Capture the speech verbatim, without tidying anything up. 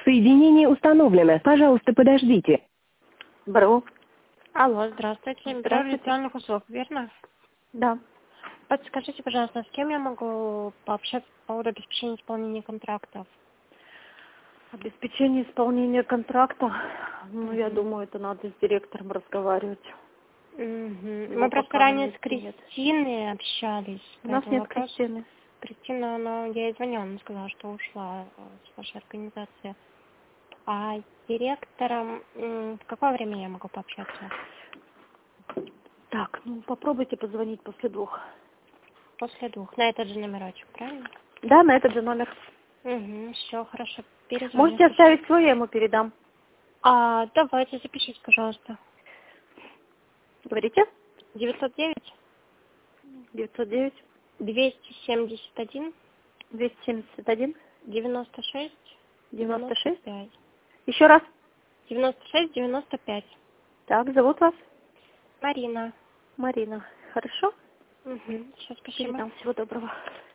Соединение установлено. Пожалуйста, подождите. Бро. Алло, здравствуйте. Бюро Здравствуйте. электронных услуг, верно? Да. Подскажите, пожалуйста, с кем я могу пообщаться по поводу обеспечения исполнения контрактов? Обеспечение исполнения контракта. Ну, я Мгм. думаю, это надо с директором разговаривать. Мгм. Его Мы просто пока на ранее с месте нет. Кристиной общались. У нас Поэтому нет вопрос... Кристины. Кристина, но я ей звонила, она сказала, что ушла э, с вашей организации. А с директором м, в какое время я могу пообщаться? Так, ну попробуйте позвонить после двух. После двух. На этот же номерочек, правильно? Да, на этот же номер. Угу, все, хорошо. Перезвоню. Можете оставить свой, я ему передам. А, давайте, запишите, пожалуйста. Говорите? девятьсот девять девятьсот девять двести семьдесят один двести семьдесят один девяносто шесть девяносто девяносто шесть. пять. Еще раз. девяносто шесть девяносто пять. Так, зовут вас? Марина. Марина. Хорошо? Угу. Все, спасибо. Передам. Всего доброго.